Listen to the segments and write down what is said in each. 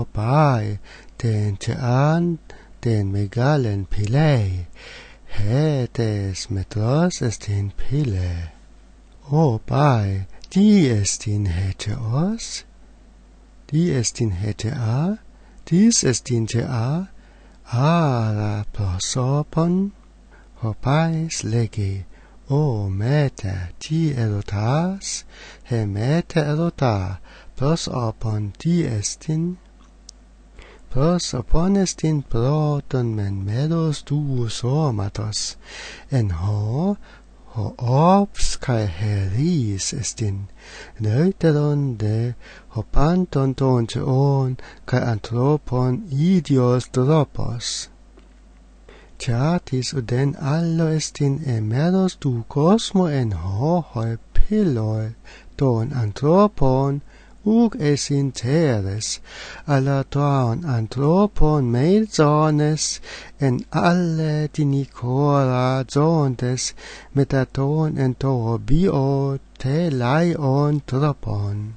bai, den tean, den megalen pile, hetes metros estin pile. O bai, die estin heteos, die estin hetea, dies estin tea, ara prosopon, hopais legi, o meta ti erotas, he meta erota, prosopon di estin, prosopon estin proton men medos duus hormatos, en ho ops kai heris estin, neuteron de hopanton ton teon, kai anthropon idios dropos. Tiatis uden allo estin emeros du cosmo en hoi pilloi, don anthropon, ug esin teres, alla ton anthropon meizones, en alle dinicora zondes, metaton en to bio te laion tropon.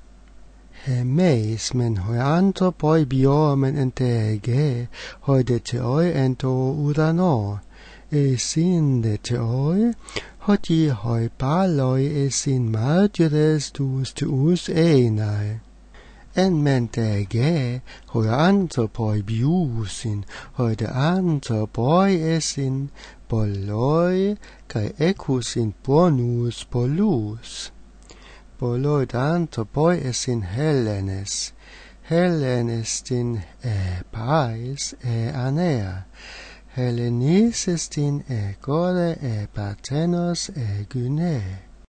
Meis men hoi anthropoi biomen entege, hoi de teoi ento urano, sin de teoi, hoti hoi paloi sin martyres tuus einae. En mentege, hoi anthropoi biusin, hoi de anthropoi sin polloi, cae ecusin bonus pollus. Poloi anthropoi esin Hellenes, Hellenes tin pais anea, Hellenis estin gore Parthenos gyne.